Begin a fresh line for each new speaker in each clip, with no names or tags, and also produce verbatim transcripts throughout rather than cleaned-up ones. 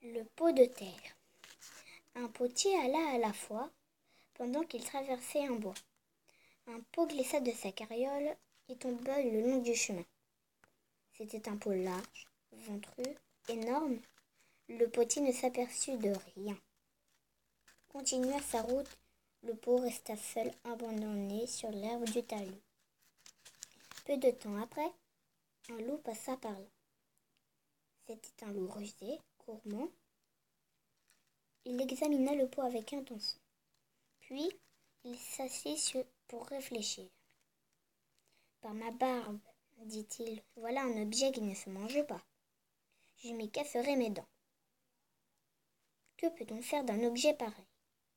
Le pot de terre. Un potier alla à la foire pendant qu'il traversait un bois. Un pot glissa de sa carriole et tomba le long du chemin. C'était un pot large, ventru, énorme. Le potier ne s'aperçut de rien. Continua sa route. Le pot resta seul, abandonné sur l'herbe du talus. Peu de temps après, un loup passa par là. C'était un loup rusé, gourmand. Il examina le pot avec attention. Puis, il s'assit pour réfléchir. « Par ma barbe, dit-il, voilà un objet qui ne se mange pas. Je m'y casserai mes dents. Que peut-on faire d'un objet pareil ?»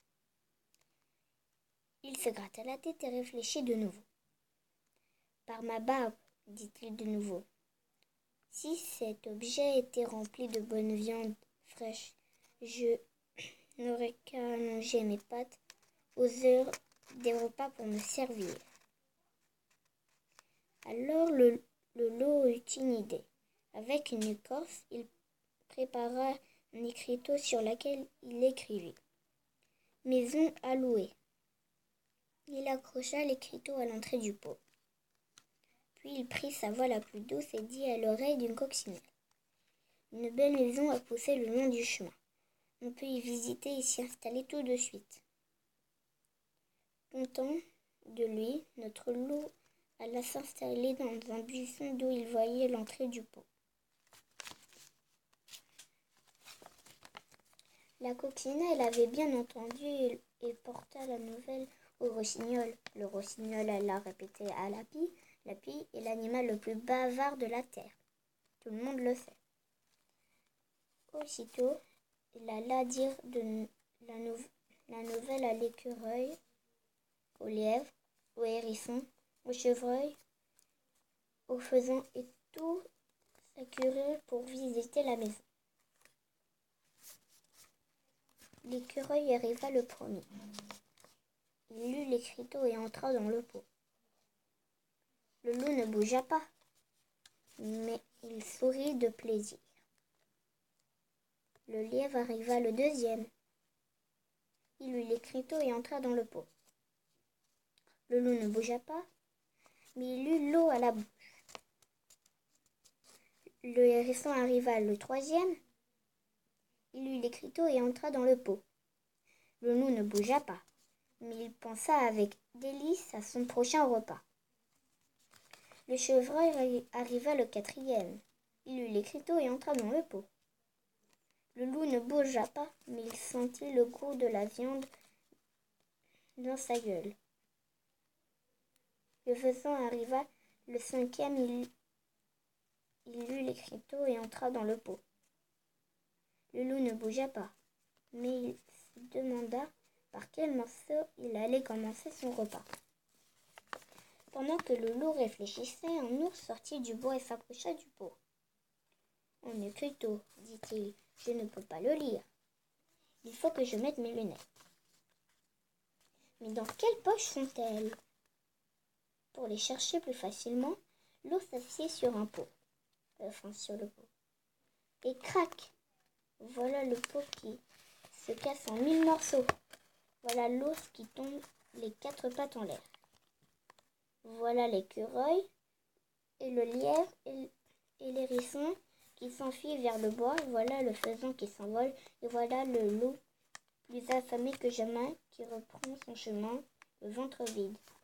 Il se gratta la tête et réfléchit de nouveau. « Par ma barbe, dit-il de nouveau, si cet objet était rempli de bonne viande fraîche, je n'aurais qu'à allonger mes pattes aux heures des repas pour me servir. » Alors le, le loup eut une idée. Avec une écorce, il prépara un écriteau sur lequel il écrivit « Maison à louer ». Il accrocha l'écriteau à l'entrée du pot. Puis il prit sa voix la plus douce et dit à l'oreille d'une coccinelle « Une belle maison a poussé le long du chemin. On peut y visiter et s'y installer tout de suite. » Content de lui, notre loup alla s'installer dans un buisson d'où il voyait l'entrée du pot. La coccinelle avait bien entendu et porta la nouvelle au rossignol. Le rossignol alla répéter à la pie. La pie est l'animal le plus bavard de la terre. Tout le monde le sait. Aussitôt, il alla dire de la, nou la nouvelle à l'écureuil, au lièvre, au hérisson, au chevreuil, au faisan, et tous s'accururent pour visiter la maison. L'écureuil arriva le premier. Il lut l'écriteau et entra dans le pot. Le loup ne bougea pas, mais il sourit de plaisir. Le lièvre arriva le deuxième. Il lut l'écriteau et entra dans le pot. Le loup ne bougea pas, mais il eut l'eau à la bouche. Le hérisson arriva le troisième. Il lut l'écriteau et entra dans le pot. Le loup ne bougea pas, mais il pensa avec délice à son prochain repas. Le chevreuil arriva le quatrième. Il lut l'écriteau et entra dans le pot. Le loup ne bougea pas, mais il sentit le goût de la viande dans sa gueule. Le faisan arriva le cinquième. Il, il lut l'écriteau et entra dans le pot. Le loup ne bougea pas, mais il se demanda par quel morceau il allait commencer son repas. Pendant que le loup réfléchissait, un ours sortit du bois et s'approcha du pot. « Un écriteau, dit-il, je ne peux pas le lire. Il faut que je mette mes lunettes. Mais dans quelle poche sont-elles ?» Pour les chercher plus facilement, l'ours s'assied sur un pot, enfin sur le pot. Et crac! Voilà le pot qui se casse en mille morceaux. Voilà l'ours qui tombe les quatre pattes en l'air. Voilà l'écureuil et le lièvre et l'hérisson qui s'enfuit vers le bois. Voilà le faisan qui s'envole. Et voilà le loup, plus affamé que jamais, qui reprend son chemin, le ventre vide.